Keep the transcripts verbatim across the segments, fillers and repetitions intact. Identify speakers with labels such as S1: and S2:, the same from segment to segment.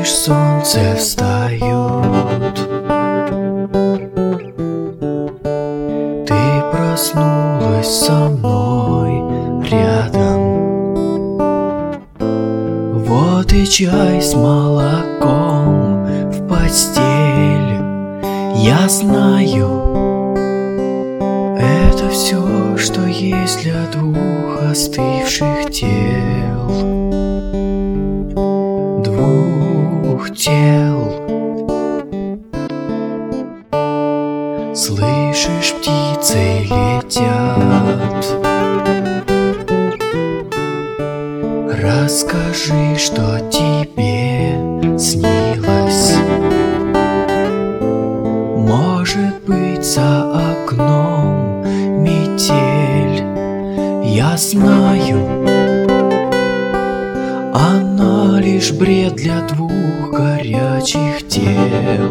S1: лишь солнце встает. Ты проснулась со мной рядом. Вот и чай с молоком в постель. Я знаю, это все, что есть для двух остывших тел. Двух тел. Слышишь, птицы летят. Расскажи, что тебе снилось. Может быть, за окном метель. Я знаю, она лишь бред для двух горячих тел.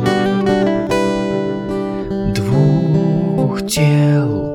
S1: Двух тел.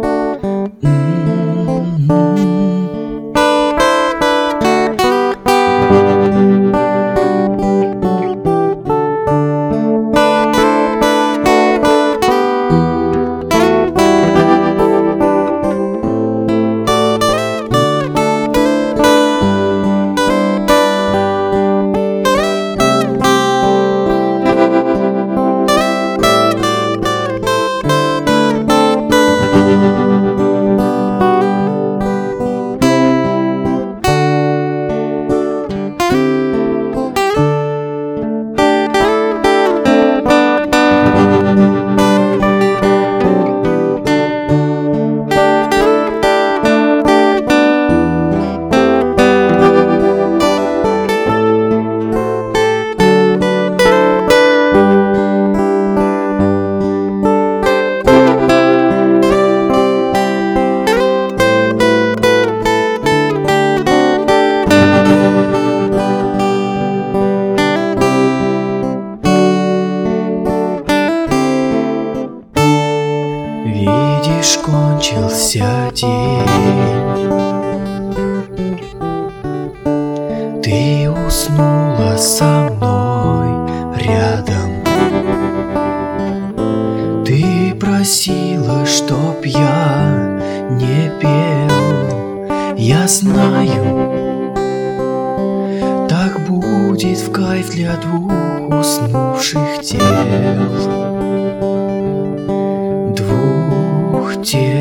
S1: Видишь, кончился день. Ты уснула со мной рядом. Ты просила, чтоб я не пел. Я знаю, так будет в кайф для двух уснувших тел. Двух тел.